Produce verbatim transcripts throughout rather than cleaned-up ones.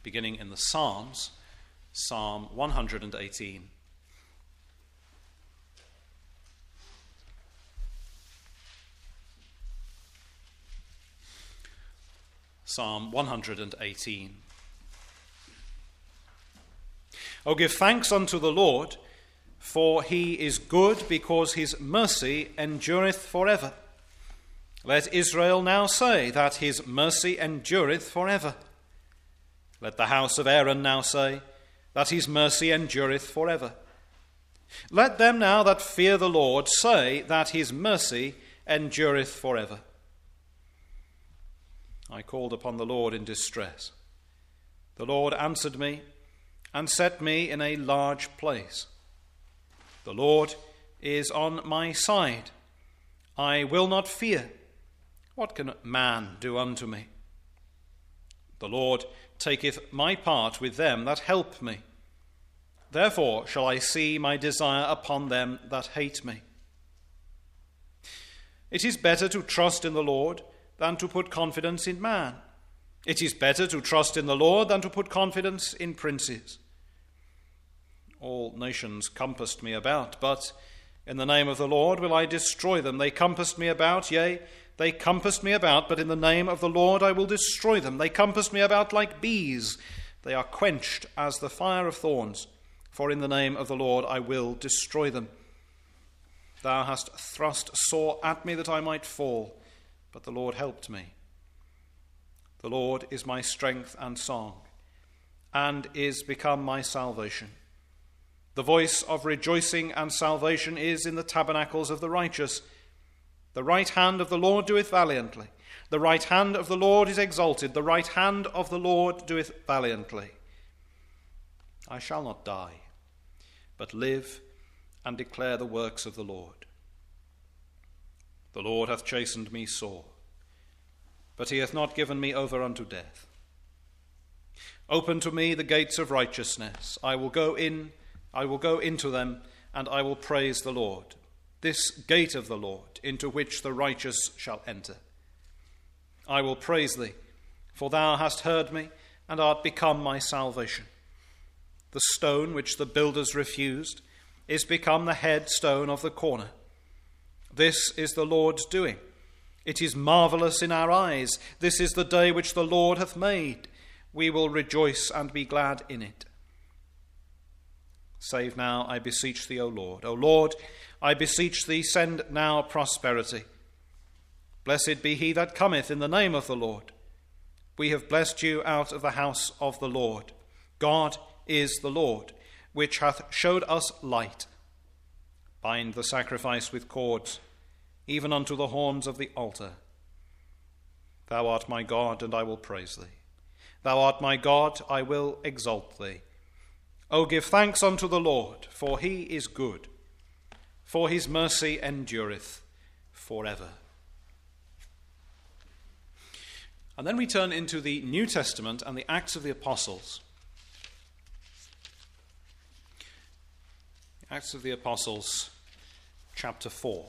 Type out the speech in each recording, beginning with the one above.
beginning in the Psalms, Psalm one hundred eighteen. Psalm one hundred eighteen. O give thanks unto the Lord, for he is good, because his mercy endureth forever. Let Israel now say that his mercy endureth forever. Let the house of Aaron now say that his mercy endureth forever. Let them now that fear the Lord say that his mercy endureth forever. I called upon the Lord in distress. The Lord answered me and set me in a large place. The Lord is on my side. I will not fear. What can man do unto me? The Lord taketh my part with them that help me. Therefore shall I see my desire upon them that hate me. It is better to trust in the Lord than to put confidence in man. It is better to trust in the Lord than to put confidence in princes. All nations compassed me about, but in the name of the Lord will I destroy them. They compassed me about, yea, they compassed me about, but in the name of the Lord I will destroy them. They compassed me about like bees. They are quenched as the fire of thorns, for in the name of the Lord I will destroy them. Thou hast thrust sore at me that I might fall, but the Lord helped me. The Lord is my strength and song, and is become my salvation. The voice of rejoicing and salvation is in the tabernacles of the righteous. The right hand of the Lord doeth valiantly. The right hand of the Lord is exalted. The right hand of the Lord doeth valiantly. I shall not die, but live and declare the works of the Lord. The Lord hath chastened me sore, but he hath not given me over unto death. Open to me the gates of righteousness. I will go in, I will go into them, and I will praise the Lord. This gate of the Lord, into which the righteous shall enter. I will praise thee, for thou hast heard me, and art become my salvation. The stone which the builders refused is become the headstone of the corner. This is the Lord's doing. It is marvelous in our eyes. This is the day which the Lord hath made. We will rejoice and be glad in it. Save now, I beseech thee, O Lord. O Lord, I beseech thee, send now prosperity. Blessed be he that cometh in the name of the Lord. We have blessed you out of the house of the Lord. God is the Lord, which hath showed us light. Bind the sacrifice with cords, even unto the horns of the altar. Thou art my God, and I will praise thee. Thou art my God, I will exalt thee. O give thanks unto the Lord, for he is good, for his mercy endureth forever. And then we turn into the New Testament and the Acts of the Apostles. Acts of the Apostles, chapter four.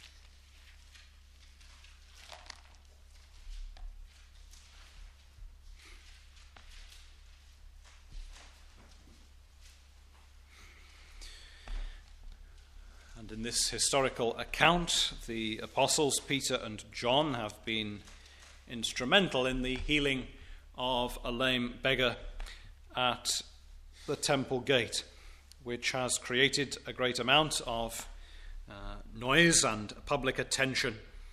And in this historical account, the apostles Peter and John have been instrumental in the healing of a lame beggar at the temple gate, which has created a great amount of uh, noise and public attention.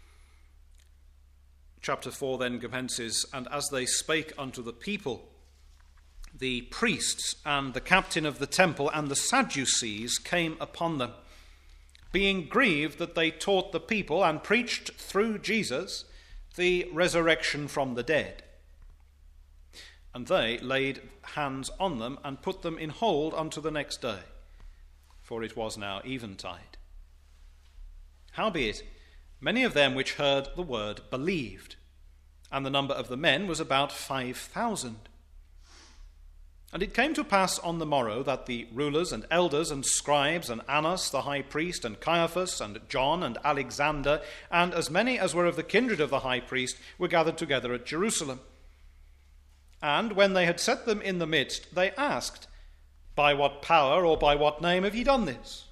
Chapter four then commences, and as they spake unto the people, the priests and the captain of the temple and the Sadducees came upon them, being grieved that they taught the people and preached through Jesus the resurrection from the dead. And they laid hands on them and put them in hold unto the next day, for it was now eventide. Howbeit, many of them which heard the word believed, and the number of the men was about five thousand. And it came to pass on the morrow that the rulers and elders and scribes and Annas the high priest and Caiaphas and John and Alexander and as many as were of the kindred of the high priest were gathered together at Jerusalem. And when they had set them in the midst, they asked, "By what power or by what name have ye done this?"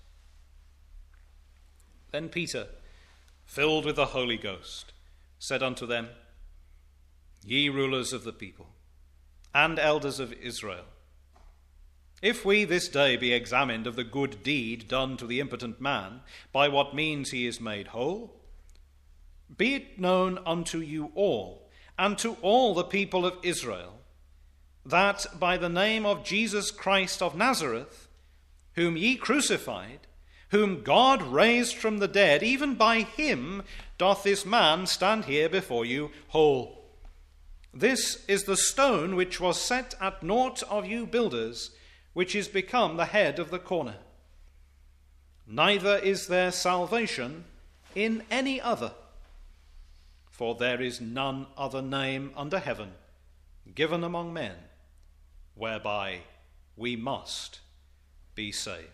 Then Peter, filled with the Holy Ghost, said unto them, "Ye rulers of the people, and elders of Israel, if we this day be examined of the good deed done to the impotent man, by what means he is made whole, be it known unto you all, and to all the people of Israel, that by the name of Jesus Christ of Nazareth, whom ye crucified, whom God raised from the dead, even by him doth this man stand here before you whole. This is the stone which was set at naught of you builders, which is become the head of the corner. Neither is there salvation in any other, for there is none other name under heaven given among men, whereby we must be saved."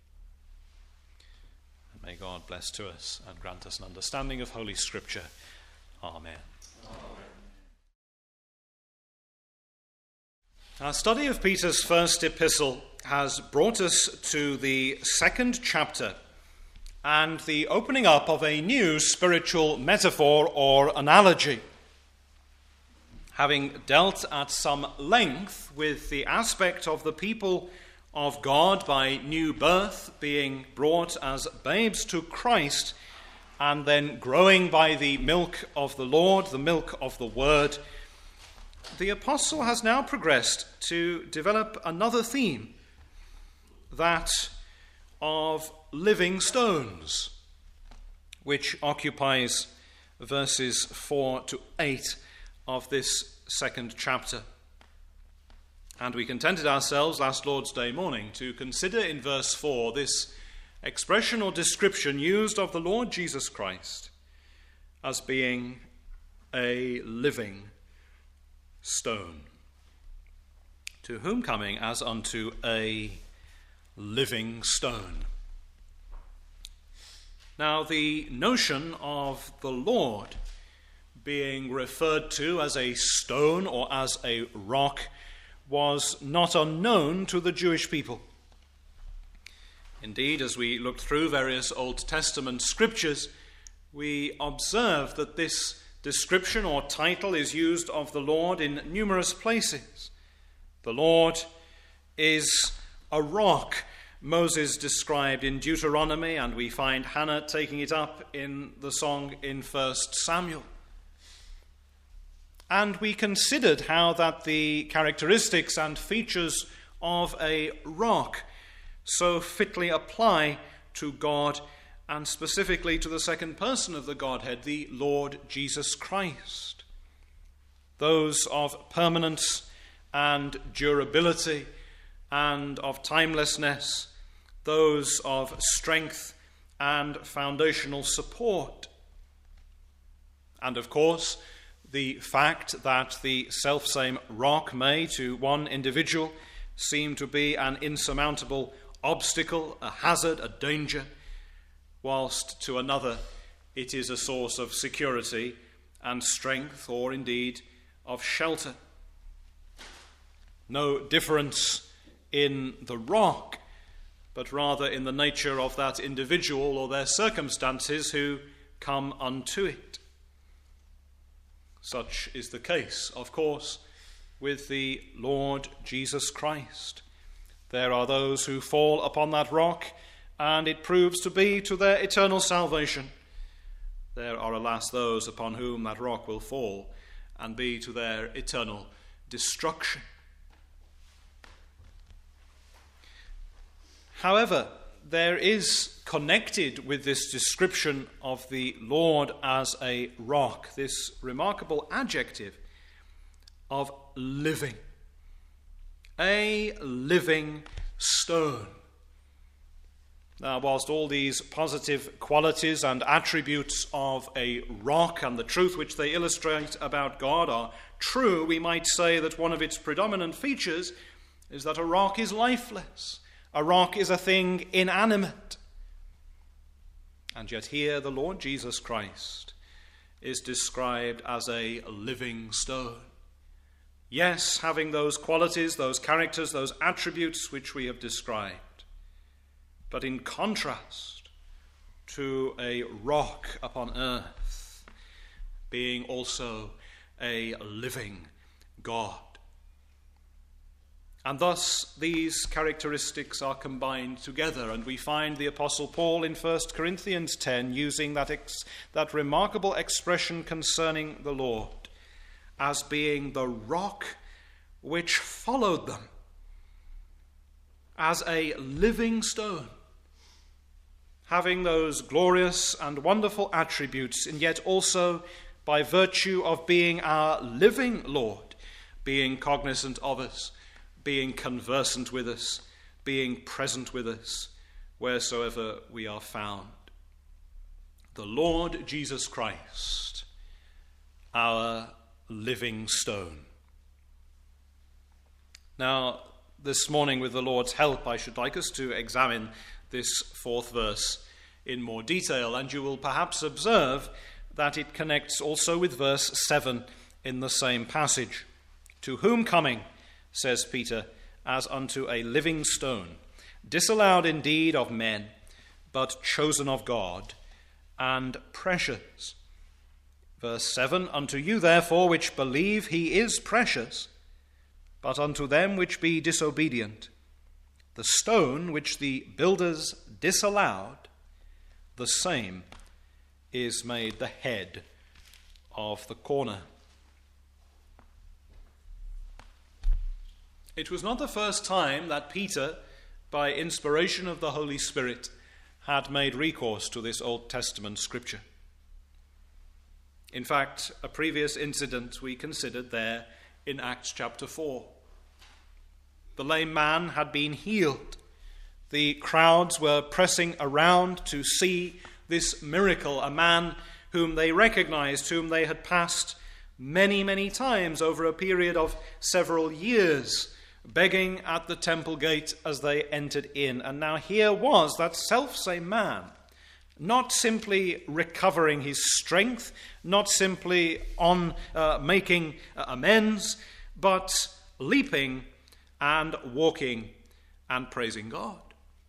And may God bless to us and grant us an understanding of Holy Scripture. Amen. Amen. Our study of Peter's first epistle has brought us to the second chapter and the opening up of a new spiritual metaphor or analogy. Having dealt at some length with the aspect of the people of God by new birth being brought as babes to Christ and then growing by the milk of the Lord, the milk of the Word, the apostle has now progressed to develop another theme, that of living stones, which occupies verses four to eight of this second chapter. And we contented ourselves last Lord's Day morning to consider in verse four this expression or description used of the Lord Jesus Christ as being a living stone, to whom coming as unto a living stone. Now, the notion of the Lord being referred to as a stone or as a rock was not unknown to the Jewish people. Indeed, as we looked through various Old Testament scriptures, we observe that this description or title is used of the Lord in numerous places. The Lord is a rock, Moses described in Deuteronomy, and we find Hannah taking it up in the song in First Samuel. And we considered how that the characteristics and features of a rock so fitly apply to God, and specifically to the second person of the Godhead, the Lord Jesus Christ. Those of permanence and durability and of timelessness, those of strength and foundational support. And of course, the fact that the selfsame rock may, to one individual, seem to be an insurmountable obstacle, a hazard, a danger, whilst to another it is a source of security and strength, or indeed of shelter. No difference in the rock, but rather in the nature of that individual or their circumstances who come unto it. Such is the case, of course, with the Lord Jesus Christ. There are those who fall upon that rock, and it proves to be to their eternal salvation. There are, alas, those upon whom that rock will fall and be to their eternal destruction. However, there is connected with this description of the Lord as a rock this remarkable adjective of living. A living stone. Now, whilst all these positive qualities and attributes of a rock and the truth which they illustrate about God are true, we might say that one of its predominant features is that a rock is lifeless. A rock is a thing inanimate. And yet here the Lord Jesus Christ is described as a living stone. Yes, having those qualities, those characters, those attributes which we have described, but in contrast to a rock upon earth, being also a living God. And thus these characteristics are combined together, and we find the Apostle Paul in First Corinthians ten using that, ex- that remarkable expression concerning the Lord as being the rock which followed them, as a living stone, having those glorious and wonderful attributes, and yet also by virtue of being our living Lord, being cognizant of us, being conversant with us, being present with us, wheresoever we are found. The Lord Jesus Christ, our living stone. Now, this morning, with the Lord's help, I should like us to examine this fourth verse in more detail, and you will perhaps observe that it connects also with verse seven in the same passage. To whom coming, says Peter, as unto a living stone, disallowed indeed of men, but chosen of God, and precious. Verse seven, unto you therefore which believe he is precious, but unto them which be disobedient, the stone which the builders disallowed, the same is made the head of the corner. It was not the first time that Peter, by inspiration of the Holy Spirit, had made recourse to this Old Testament scripture. In fact, a previous incident we considered there in Acts chapter four. The lame man had been healed. The crowds were pressing around to see this miracle, a man whom they recognized, whom they had passed many, many times over a period of several years, begging at the temple gate as they entered in. And now here was that selfsame man, not simply recovering his strength, not simply on uh, making uh, amends, but leaping and walking and praising God.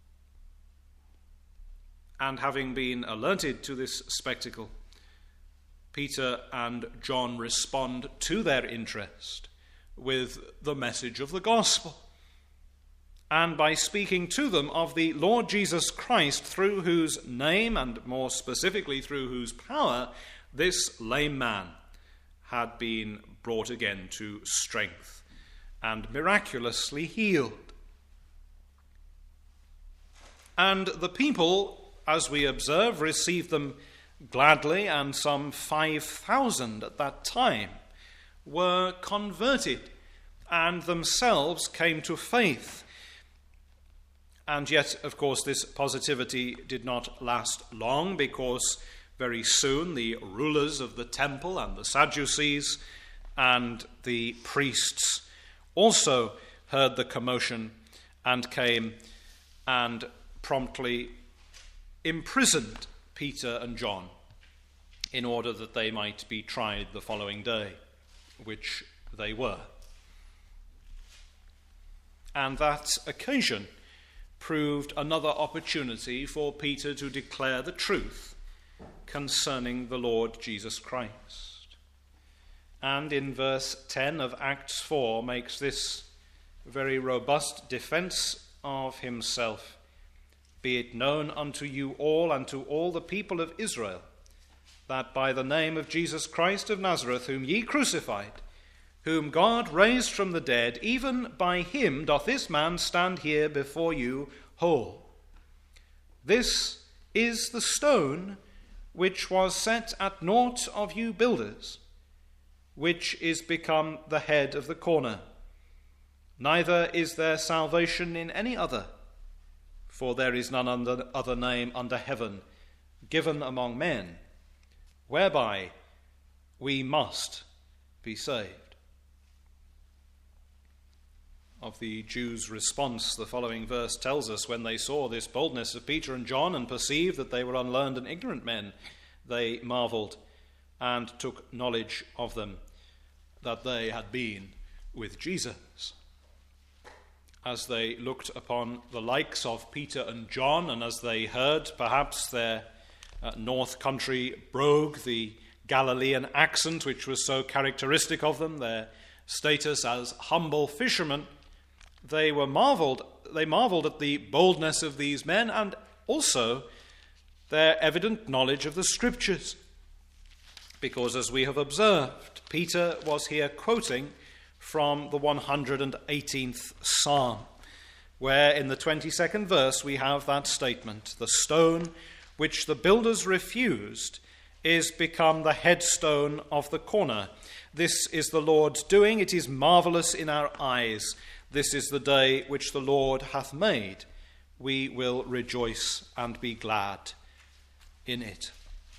And having been alerted to this spectacle, Peter and John respond to their interest with the message of the gospel, and by speaking to them of the Lord Jesus Christ, through whose name, and more specifically through whose power, this lame man had been brought again to strength and miraculously healed. And the people, as we observe, received them gladly, and some five thousand at that time were converted and themselves came to faith. And yet, of course, this positivity did not last long, because very soon the rulers of the temple and the Sadducees and the priests also heard the commotion and came and promptly imprisoned Peter and John in order that they might be tried the following day, which they were. And that occasion proved another opportunity for Peter to declare the truth concerning the Lord Jesus Christ. And in verse ten of Acts four makes this very robust defense of himself. Be it known unto you all and to all the people of Israel, that by the name of Jesus Christ of Nazareth, whom ye crucified, whom God raised from the dead, even by him doth this man stand here before you whole. This is the stone which was set at naught of you builders, which is become the head of the corner. Neither is there salvation in any other, for there is none under other name under heaven given among men, whereby we must be saved. Of the Jews' response, the following verse tells us, when they saw this boldness of Peter and John and perceived that they were unlearned and ignorant men, they marveled and took knowledge of them that they had been with Jesus. As they looked upon the likes of Peter and John, and as they heard perhaps their uh, North Country brogue, the Galilean accent which was so characteristic of them, their status as humble fishermen, they were marveled. They marveled at the boldness of these men and also their evident knowledge of the Scriptures. Because, as we have observed, Peter was here quoting from the one hundred eighteenth Psalm, where in the twenty-second verse we have that statement, "The stone which the builders refused is become the headstone of the corner. This is the Lord's doing, it is marvelous in our eyes. This is the day which the Lord hath made. We will rejoice and be glad in it."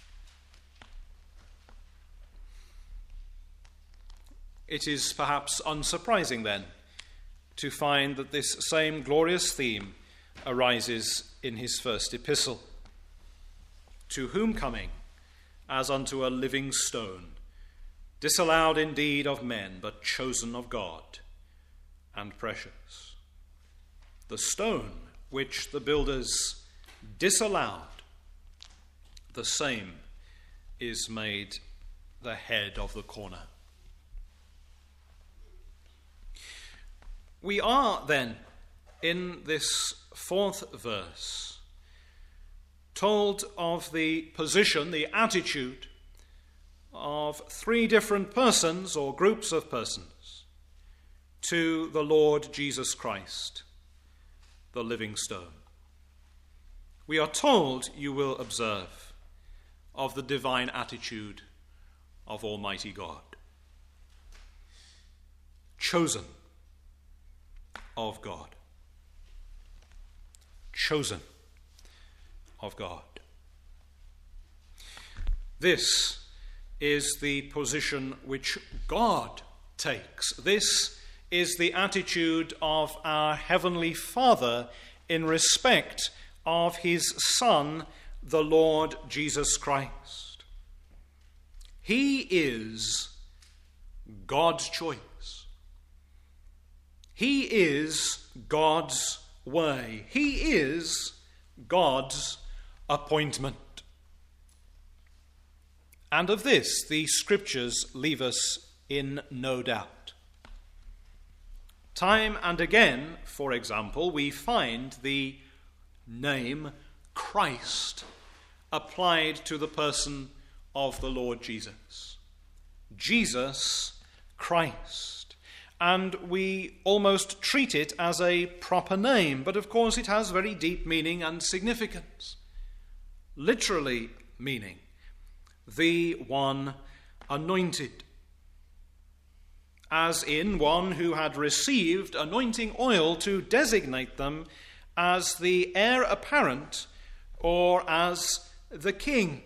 It is perhaps unsurprising then to find that this same glorious theme arises in his first epistle. To whom coming, as unto a living stone, disallowed indeed of men, but chosen of God, and precious. The stone which the builders disallowed, the same is made the head of the corner. We are then, in this fourth verse, told of the position, the attitude of three different persons or groups of persons to the Lord Jesus Christ, the living stone. We are told, you will observe, of the divine attitude of Almighty God. Chosen of God. Chosen of God. This is the position which God takes. This is the attitude of our Heavenly Father in respect of his Son, the Lord Jesus Christ. He is God's choice. He is God's way. He is God's appointment. And of this the Scriptures leave us in no doubt. Time and again, for example, we find the name Christ applied to the person of the Lord Jesus. Jesus Christ. And we almost treat it as a proper name, but of course it has very deep meaning and significance. Literally meaning, the one anointed. As in one who had received anointing oil to designate them as the heir apparent or as the king.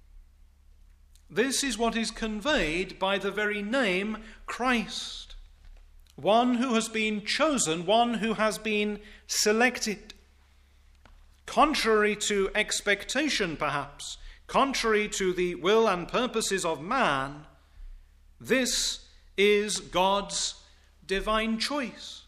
This is what is conveyed by the very name Christ. One who has been chosen, one who has been selected. Contrary to expectation, perhaps, contrary to the will and purposes of man, this is God's divine choice.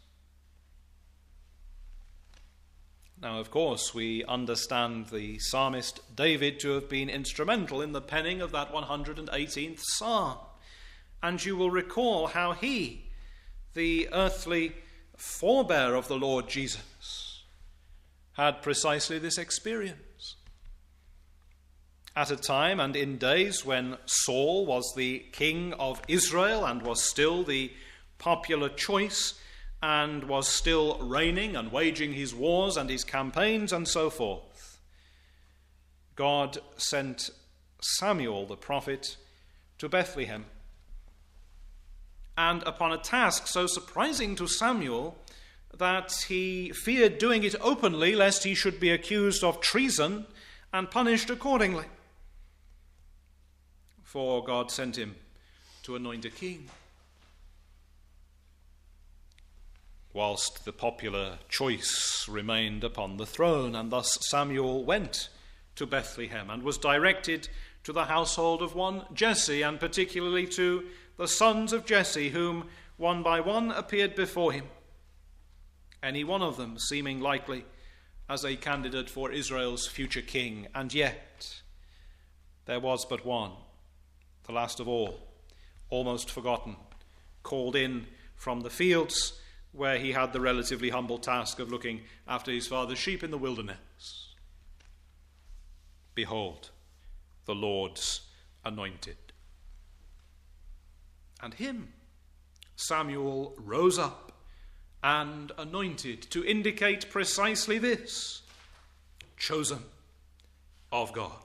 Now, of course, we understand the psalmist David to have been instrumental in the penning of that one hundred eighteenth Psalm. And you will recall how he, the earthly forebear of the Lord Jesus, had precisely this experience. At a time and in days when Saul was the king of Israel and was still the popular choice and was still reigning and waging his wars and his campaigns and so forth, God sent Samuel the prophet to Bethlehem. And upon a task so surprising to Samuel that he feared doing it openly lest he should be accused of treason and punished accordingly. For God sent him to anoint a king. Whilst the popular choice remained upon the throne, and thus Samuel went to Bethlehem and was directed to the household of one Jesse, and particularly to the sons of Jesse, whom one by one appeared before him, any one of them seeming likely as a candidate for Israel's future king. And yet there was but one, the last of all, almost forgotten, called in from the fields where he had the relatively humble task of looking after his father's sheep in the wilderness. Behold, the Lord's anointed. And him Samuel rose up and anointed to indicate precisely this: chosen of God.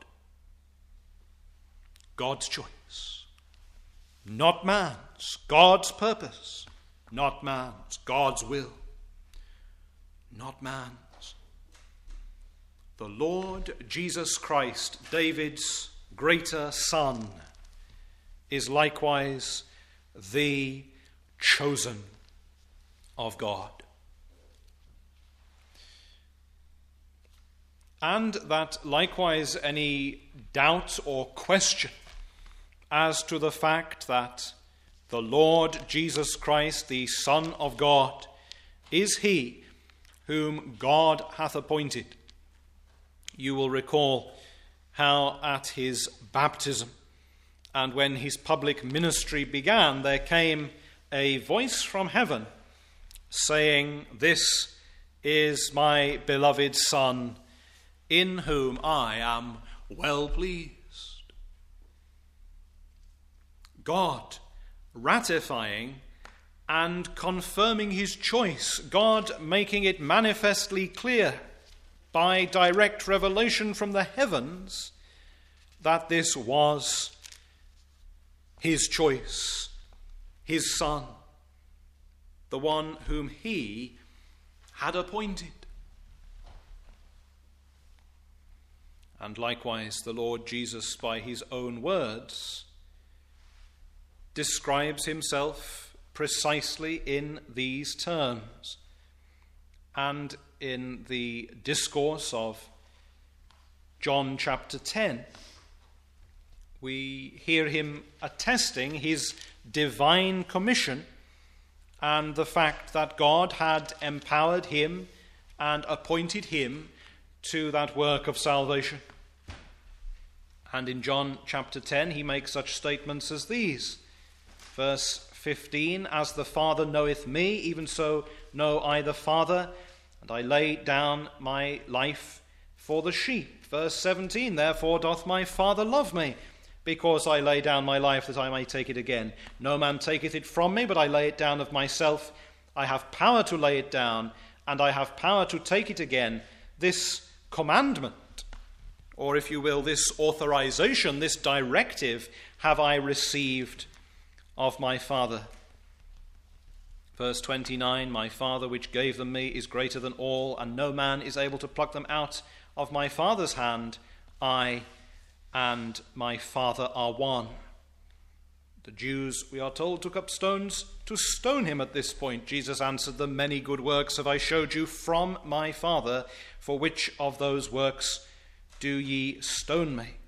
God's choice, not man's. God's purpose, not man's. God's will, not man's. The Lord Jesus Christ, David's greater son, is likewise the chosen of God. And that likewise any doubt or question as to the fact that the Lord Jesus Christ, the Son of God, is he whom God hath appointed. You will recall how at his baptism and when his public ministry began, there came a voice from heaven saying, "This is my beloved Son, in whom I am well pleased." God ratifying and confirming his choice, God making it manifestly clear by direct revelation from the heavens that this was his choice, his Son, the one whom he had appointed. And likewise, the Lord Jesus, by his own words, describes himself precisely in these terms. And in the discourse of John chapter ten, we hear him attesting his divine commission and the fact that God had empowered him and appointed him to that work of salvation. And in John chapter ten, he makes such statements as these. Verse fifteen, "As the Father knoweth me, even so know I the Father, and I lay down my life for the sheep." Verse seventeen, "Therefore doth my Father love me, because I lay down my life that I may take it again. No man taketh it from me, but I lay it down of myself. I have power to lay it down, and I have power to take it again. This commandment, or if you will, this authorization, this directive, have I received of my Father." Verse twenty-nine, "My Father which gave them me is greater than all, and no man is able to pluck them out of my Father's hand. I and my Father are one." The Jews, we are told, took up stones to stone him at this point. Jesus answered them, "Many good works have I showed you from my Father. For which of those works do ye stone me?"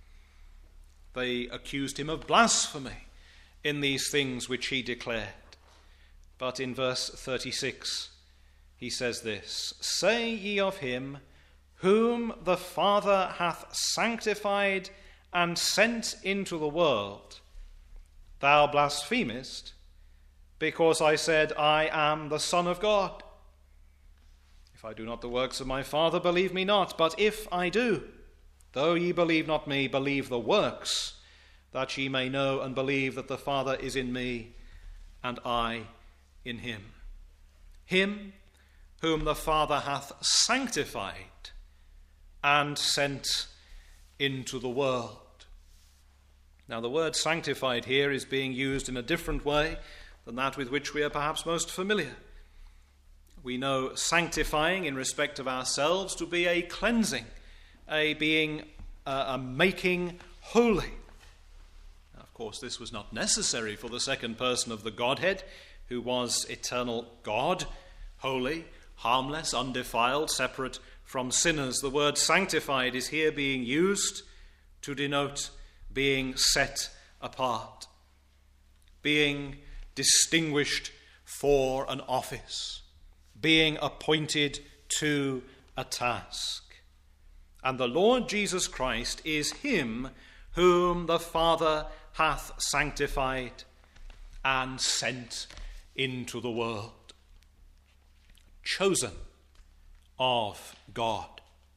They accused him of blasphemy in these things which he declared. But in verse thirty-six, he says this, "Say ye of him whom the Father hath sanctified and sent into the world, Thou blasphemest, because I said, I am the Son of God. If I do not the works of my Father, believe me not. But if I do, though ye believe not me, believe the works, that ye may know and believe that the Father is in me, and I in him. Him whom the Father hath sanctified and sent into the world. Now, the word sanctified here is being used in a different way than that with which we are perhaps most familiar. We know sanctifying in respect of ourselves to be a cleansing, a being, uh, a making holy. Now, of course, this was not necessary for the second person of the Godhead, who was eternal God, holy, harmless, undefiled, separate from sinners. The word sanctified is here being used to denote being set apart, being distinguished for an office, being appointed to a task. And the Lord Jesus Christ is him whom the Father hath sanctified and sent into the world. Chosen of God.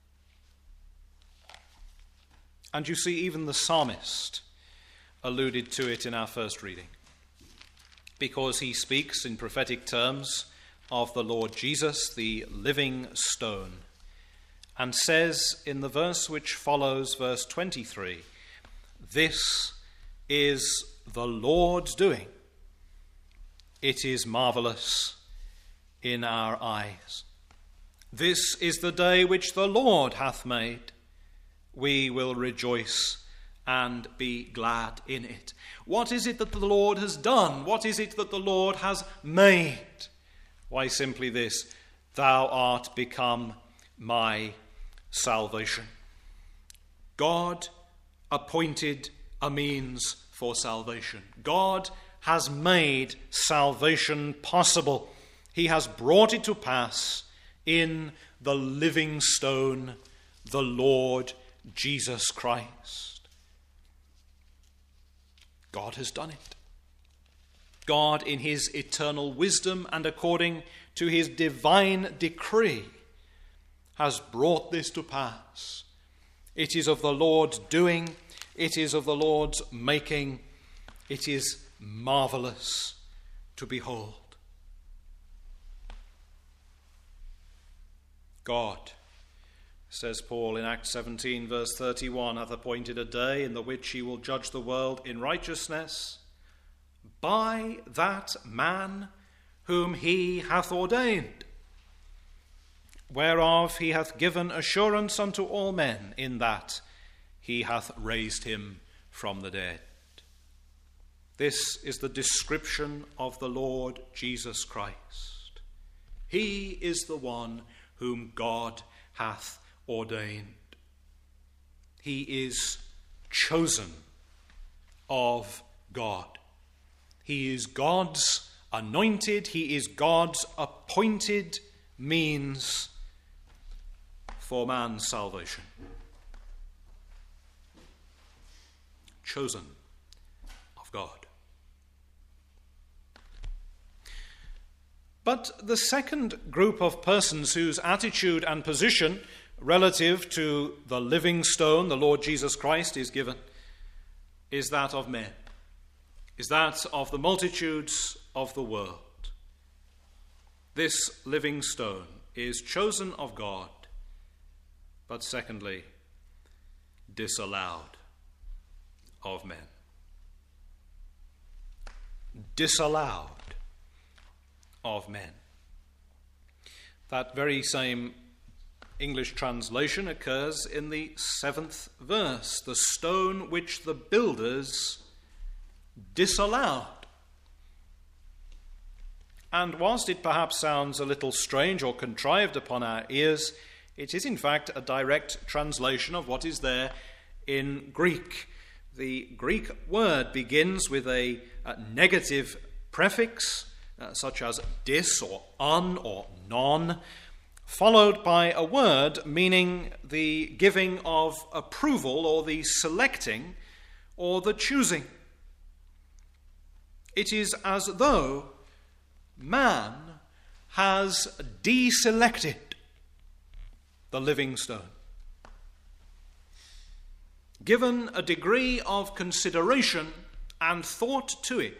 And you see, even the psalmist alluded to it in our first reading, because he speaks in prophetic terms of the Lord Jesus, the living stone, and says in the verse which follows, verse twenty-three, "This is the Lord's doing. It is marvelous in our eyes. This is the day which the Lord hath made. We will rejoice and be glad in it." What is it that the Lord has done? What is it that the Lord has made? Why, simply this: "Thou art become my salvation." God appointed a means for salvation. God has made salvation possible. He has brought it to pass in the living stone, the Lord Jesus Christ. God has done it. God, in his eternal wisdom and according to his divine decree, has brought this to pass. It is of the Lord's doing. It is of the Lord's making. It is marvelous to behold. God, says Paul in Acts seventeen, verse thirty-one, hath appointed a day in the which he will judge the world in righteousness by that man whom he hath ordained, whereof he hath given assurance unto all men, in that he hath raised him from the dead. This is the description of the Lord Jesus Christ. He is the one whom God hath ordained. He is chosen of God. He is God's anointed, he is God's appointed means for man's salvation. Chosen of God. But the second group of persons whose attitude and position relative to the living stone, the Lord Jesus Christ, is given, is that of men, is that of the multitudes of the world. This living stone is chosen of God, but secondly, disallowed of men. Disallowed of men. That very same English translation occurs in the seventh verse. The stone which the builders disallowed. And whilst it perhaps sounds a little strange or contrived upon our ears, it is in fact a direct translation of what is there in Greek. The Greek word begins with a, a negative prefix, uh, such as dis or un or non, followed by a word meaning the giving of approval or the selecting or the choosing. It is as though man has deselected the living stone, given a degree of consideration and thought to it,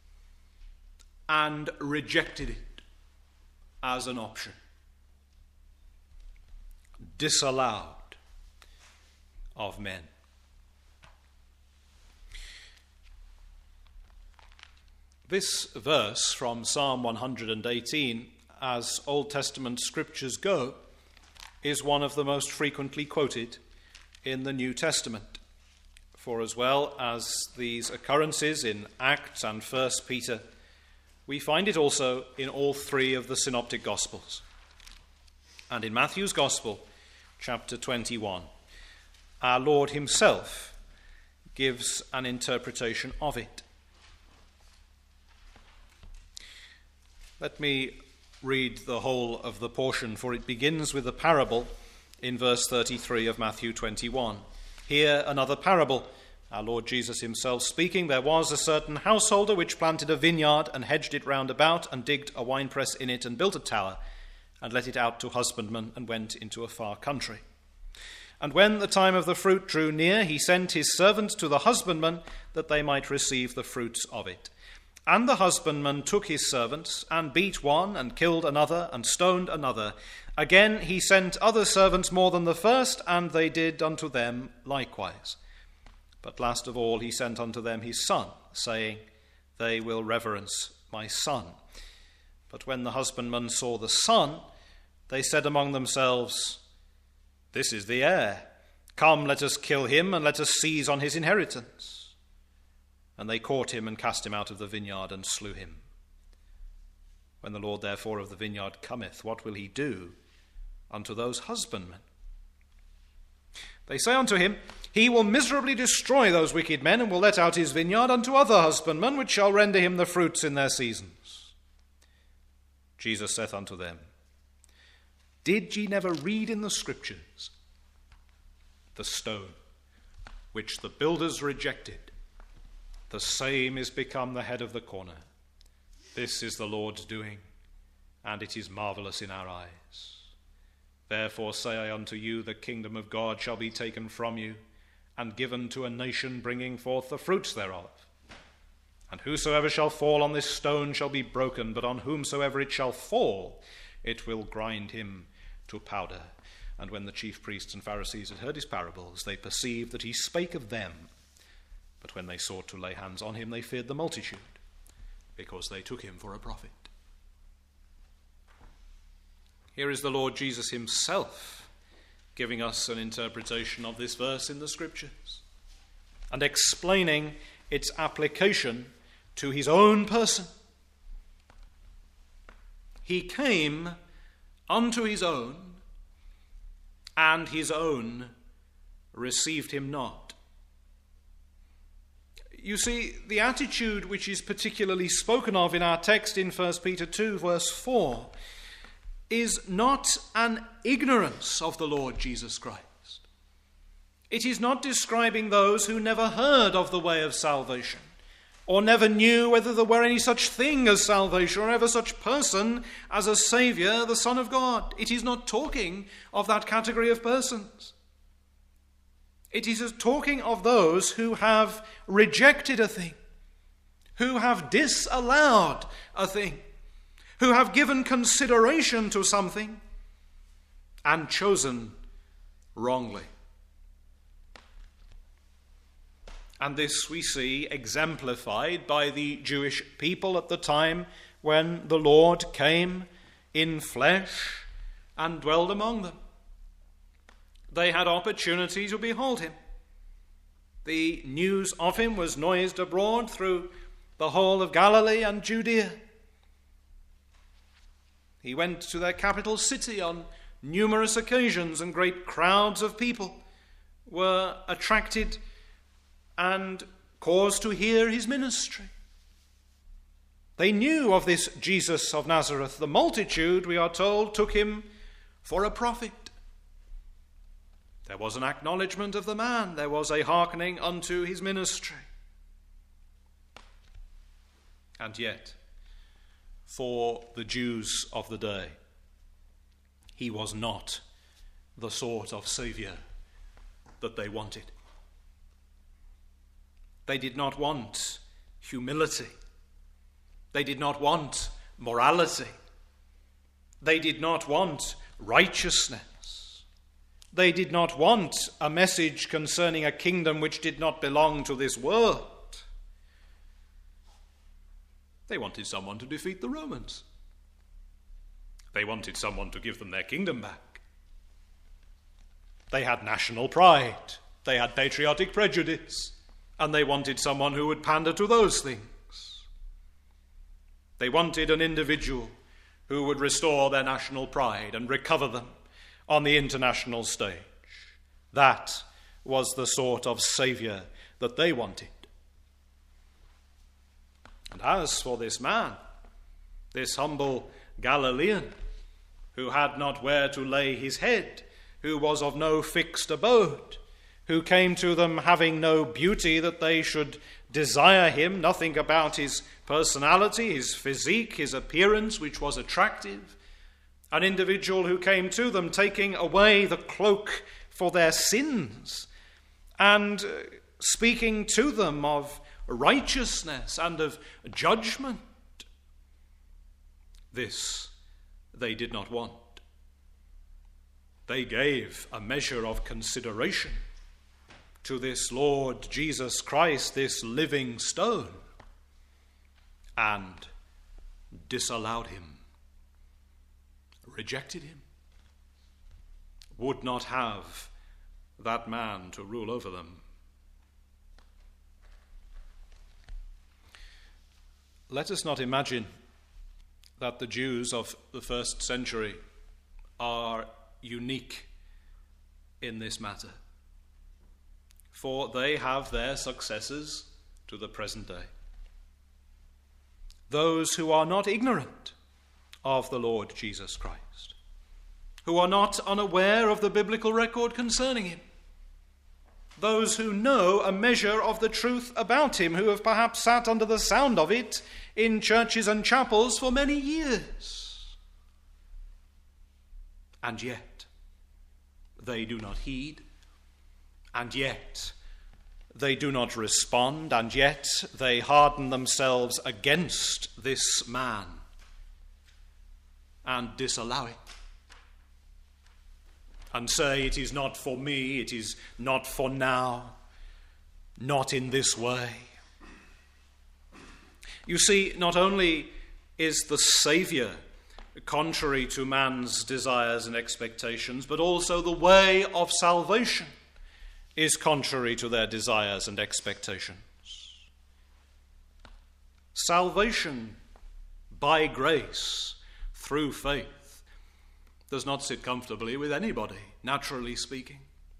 and rejected it as an option. Disallowed of men. This verse from Psalm one hundred eighteen, as Old Testament scriptures go, is one of the most frequently quoted in the New Testament. For as well as these occurrences in Acts and First Peter, we find it also in all three of the Synoptic Gospels. And in Matthew's Gospel, chapter twenty-one, our Lord himself gives an interpretation of it. Let me read the whole of the portion, for it begins with a parable in verse thirty-three of Matthew twenty-one. Here another parable, our Lord Jesus himself speaking. There was a certain householder which planted a vineyard and hedged it round about and digged a winepress in it and built a tower and let it out to husbandmen and went into a far country. And when the time of the fruit drew near, he sent his servants to the husbandmen that they might receive the fruits of it. And the husbandman took his servants and beat one and killed another and stoned another. Again he sent other servants more than the first, and they did unto them likewise. But last of all he sent unto them his son, saying, They will reverence my son. But when the husbandmen saw the son, they said among themselves, This is the heir. Come, let us kill him, and let us seize on his inheritance. And they caught him and cast him out of the vineyard and slew him. When the Lord therefore of the vineyard cometh, what will he do unto those husbandmen? They say unto him, He will miserably destroy those wicked men, and will let out his vineyard unto other husbandmen, which shall render him the fruits in their seasons. Jesus saith unto them, Did ye never read in the Scriptures, the stone which the builders rejected, the same is become the head of the corner? This is the Lord's doing, and it is marvelous in our eyes. Therefore say I unto you, the kingdom of God shall be taken from you, and given to a nation bringing forth the fruits thereof. And whosoever shall fall on this stone shall be broken, but on whomsoever it shall fall, it will grind him to powder. And when the chief priests and Pharisees had heard his parables, they perceived that he spake of them. But when they sought to lay hands on him, they feared the multitude, because they took him for a prophet. Here is the Lord Jesus himself giving us an interpretation of this verse in the Scriptures and explaining its application to his own person. He came unto his own, and his own received him not. You see, the attitude which is particularly spoken of in our text in First Peter two, verse four, is not an ignorance of the Lord Jesus Christ. It is not describing those who never heard of the way of salvation, or never knew whether there were any such thing as salvation, or ever such person as a Saviour, the Son of God. It is not talking of that category of persons. It is talking of those who have rejected a thing, who have disallowed a thing, who have given consideration to something and chosen wrongly. And this we see exemplified by the Jewish people at the time when the Lord came in flesh and dwelled among them. They had opportunity to behold him. The news of him was noised abroad through the whole of Galilee and Judea. He went to their capital city on numerous occasions, and great crowds of people were attracted and caused to hear his ministry. They knew of this Jesus of Nazareth. The multitude, we are told, took him for a prophet. There was an acknowledgement of the man. There was a hearkening unto his ministry. And yet, for the Jews of the day, he was not the sort of Saviour that they wanted. They did not want humility. They did not want morality. They did not want righteousness. They did not want a message concerning a kingdom which did not belong to this world. They wanted someone to defeat the Romans. They wanted someone to give them their kingdom back. They had national pride. They had patriotic prejudice. And they wanted someone who would pander to those things. They wanted an individual who would restore their national pride and recover them on the international stage. That was the sort of Saviour that they wanted. And as for this man, This humble Galilean, who had not where to lay his head, who was of no fixed abode, who came to them having no beauty that they should desire him, nothing about his personality, his physique, his appearance, which was attractive. An individual who came to them taking away the cloak for their sins and speaking to them of righteousness and of judgment. This they did not want. They gave a measure of consideration to this Lord Jesus Christ, this living stone, and disallowed him, rejected him, would not have that man to rule over them. Let us not imagine that the Jews of the first century are unique in this matter, for they have their successors to the present day. Those who are not ignorant of the Lord Jesus Christ, who are not unaware of the biblical record concerning him, those who know a measure of the truth about him, who have perhaps sat under the sound of it in churches and chapels for many years. And yet, they do not heed, and yet they do not respond, and yet they harden themselves against this man and disallow it, and say, it is not for me, it is not for now, not in this way. You see, not only is the Saviour contrary to man's desires and expectations, but also the way of salvation is contrary to their desires and expectations. Salvation by grace through faith does not sit comfortably with anybody, naturally speaking.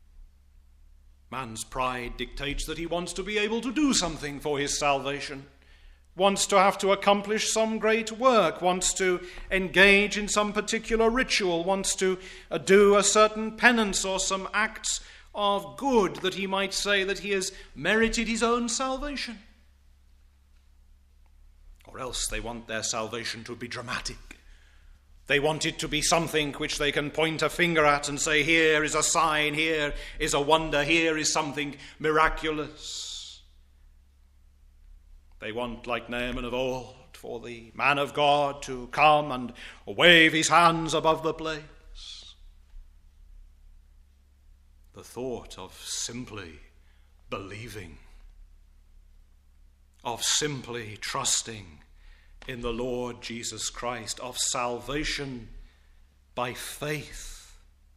Man's pride dictates that he wants to be able to do something for his salvation, wants to have to accomplish some great work, wants to engage in some particular ritual, wants to uh, do a certain penance or some acts of good that he might say that he has merited his own salvation. Or else they want their salvation to be dramatic. They want it to be something which they can point a finger at and say, here is a sign, here is a wonder, here is something miraculous. They want, like Naaman of old, for the man of God to come and wave his hands above the place. The thought of simply believing, of simply trusting in the Lord Jesus Christ, of salvation by faith,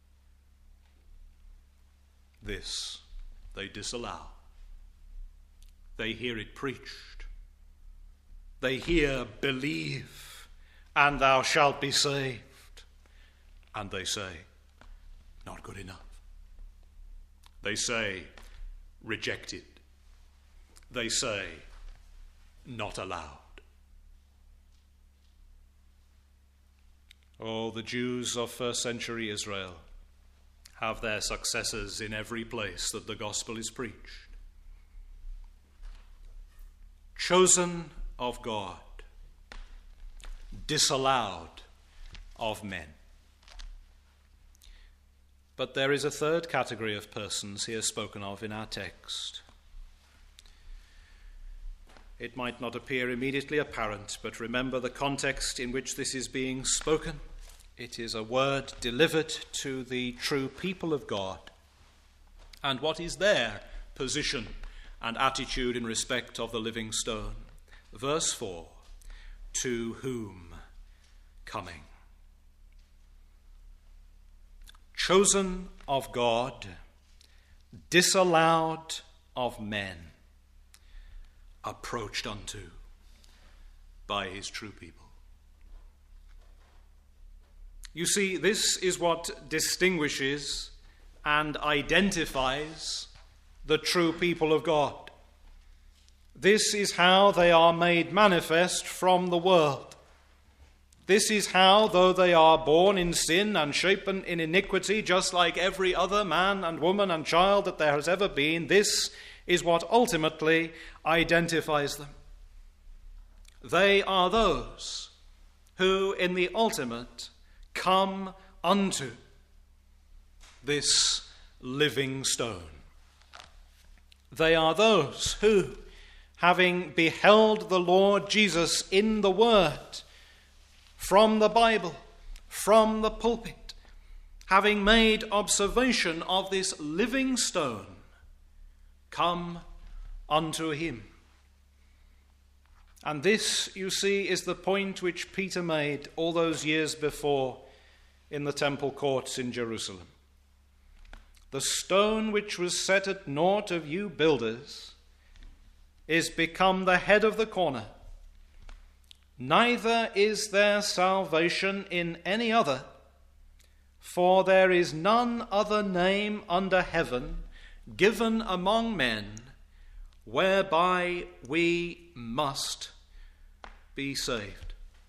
this they disallow. They hear it preached. They hear, believe, and thou shalt be saved. And they say, not good enough. They say, rejected. They say, not allowed. Oh, the Jews of first century Israel have their successors in every place that the gospel is preached. Chosen of God, disallowed of men. But there is a third category of persons here spoken of in our text. It might not appear immediately apparent, but remember the context in which this is being spoken. It is a word delivered to the true people of God. And what is their position and attitude in respect of the living stone? Verse four, to whom coming? Chosen of God, disallowed of men, approached unto by his true people. You see, this is what distinguishes and identifies the true people of God. This is how they are made manifest from the world. This is how, though they are born in sin and shapen in iniquity, just like every other man and woman and child that there has ever been, this is what ultimately identifies them. They are those who, in the ultimate, come unto this living stone. They are those who, having beheld the Lord Jesus in the Word, from the Bible, from the pulpit, having made observation of this living stone, come unto him. And this, you see, is the point which Peter made all those years before in the temple courts in Jerusalem. The stone which was set at naught of you builders is become the head of the corner. Neither is there salvation in any other, for there is none other name under heaven given among men whereby we must be saved.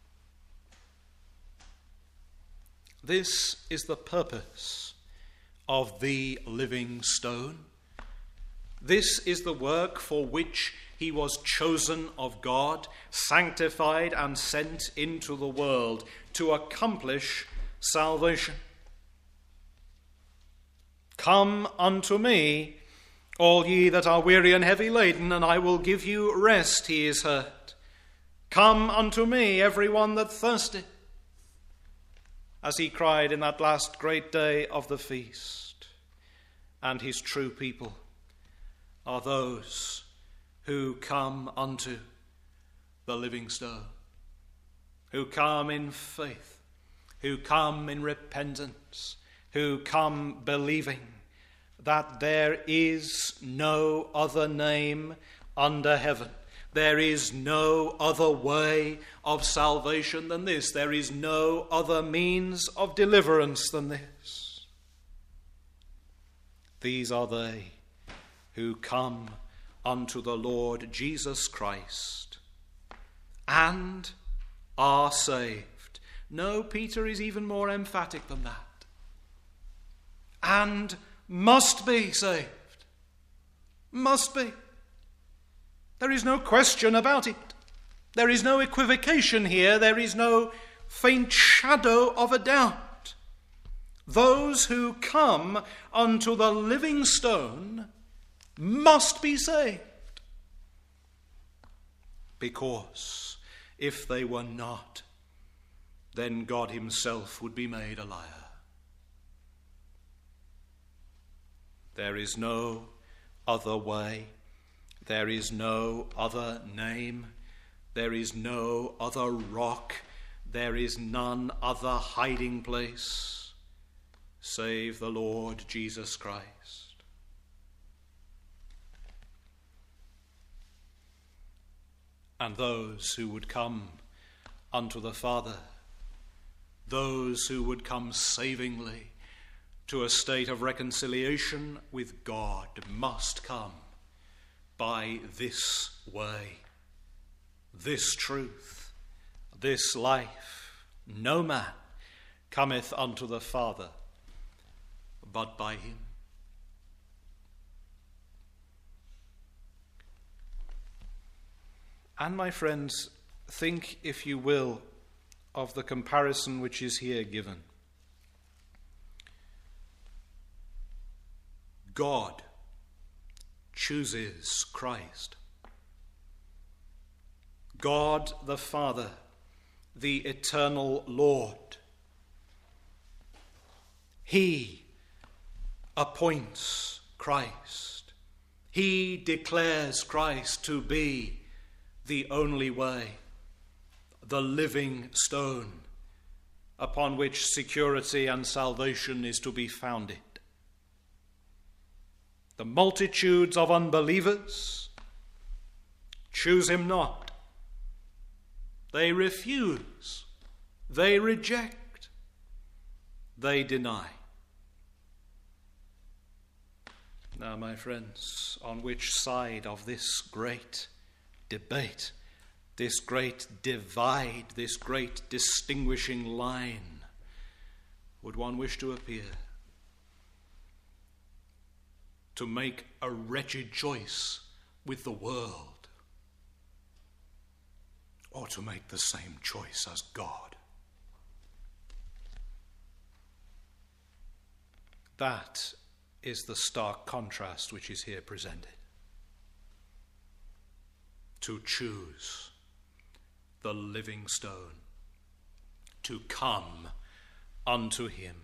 This is the purpose of the living stone. This is the work for which he was chosen of God, sanctified and sent into the world to accomplish salvation. Come unto me, all ye that are weary and heavy laden, and I will give you rest, he is heard. Come unto me, every one that thirsteth, as he cried in that last great day of the feast. And his true people are those who come unto the living stone, who come in faith, who come in repentance, who come believing that there is no other name under heaven. There is no other way of salvation than this. There is no other means of deliverance than this. These are they who come unto the Lord Jesus Christ and are saved. No, Peter is even more emphatic than that. And must be saved. Must be. There is no question about it. There is no equivocation here. There is no faint shadow of a doubt. Those who come unto the living stone must be saved. Because if they were not, then God himself would be made a liar. There is no other way. There is no other name. There is no other rock. There is none other hiding place save the Lord Jesus Christ. And those who would come unto the Father, those who would come savingly to a state of reconciliation with God, must come by this way, this truth, this life. No man cometh unto the Father but by him. And my friends, think, if you will, of the comparison which is here given. God chooses Christ. God the Father, the eternal Lord, he appoints Christ. He declares Christ to be the only way, the living stone upon which security and salvation is to be founded. The multitudes of unbelievers choose him not. They refuse. They reject. They deny. Now, my friends, on which side of this great debate this great divide, this great distinguishing line, would one wish to appear? To make a wretched choice with the world, or to make the same choice as God? That is the stark contrast which is here presented. To choose the living stone, to come unto him.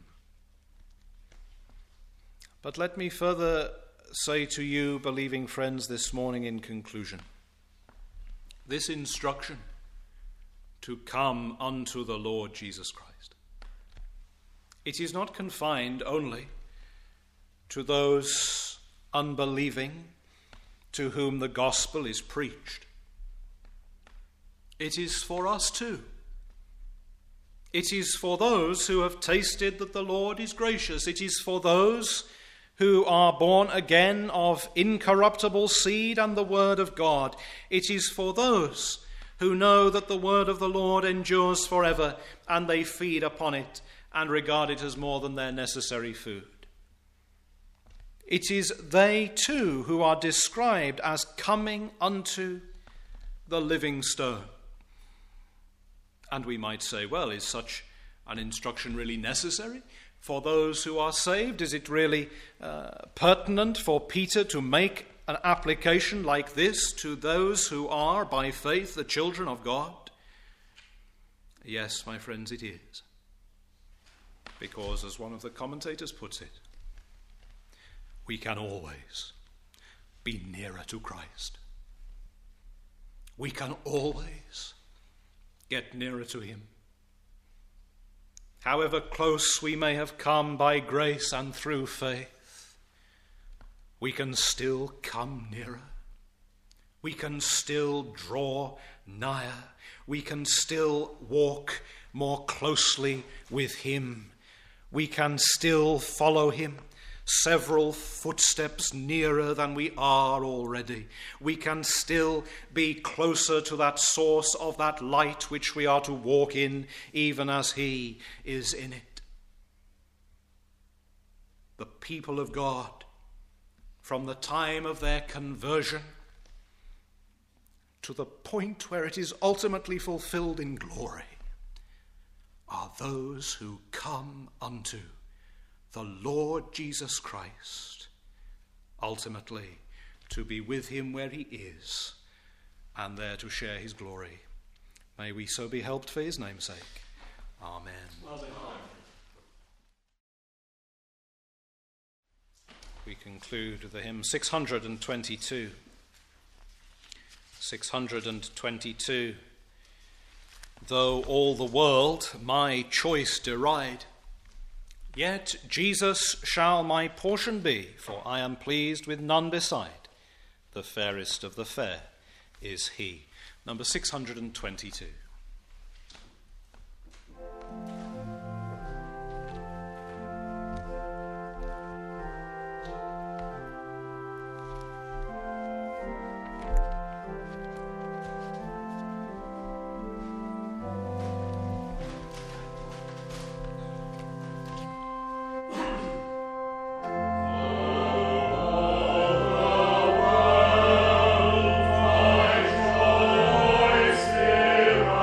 But let me further say to you, believing friends, this morning in conclusion, this instruction to come unto the Lord Jesus Christ, it is not confined only to those unbelieving to whom the gospel is preached. It is for us too. It is for those who have tasted that the Lord is gracious. It is for those who are born again of incorruptible seed and the word of God. It is for those who know that the word of the Lord endures forever, and they feed upon it and regard it as more than their necessary food. It is they too who are described as coming unto the living stone. And we might say, well, is such an instruction really necessary for those who are saved? Is it really uh, pertinent for Peter to make an application like this to those who are, by faith, the children of God? Yes, my friends, it is. Because, as one of the commentators puts it, we can always be nearer to Christ. We can always get nearer to him. However close we may have come by grace and through faith, we can still come nearer. We can still draw nigher. We can still walk more closely with him. We can still follow him several footsteps nearer than we are already. We can still be closer to that source of that light which we are to walk in, even as he is in it. The people of God, from the time of their conversion to the point where it is ultimately fulfilled in glory, are those who come unto the Lord Jesus Christ, ultimately to be with him where he is, and there to share his glory. May we so be helped for his name's sake. Amen. Amen. We conclude with the hymn six hundred twenty-two. six hundred twenty-two. Though all the world my choice deride, yet Jesus shall my portion be, for I am pleased with none beside. The fairest of the fair is he. Number six hundred twenty-two. Zero.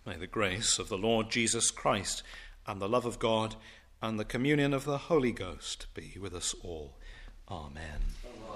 May the grace of the Lord Jesus Christ and the love of God and the communion of the Holy Ghost be with us all. Amen.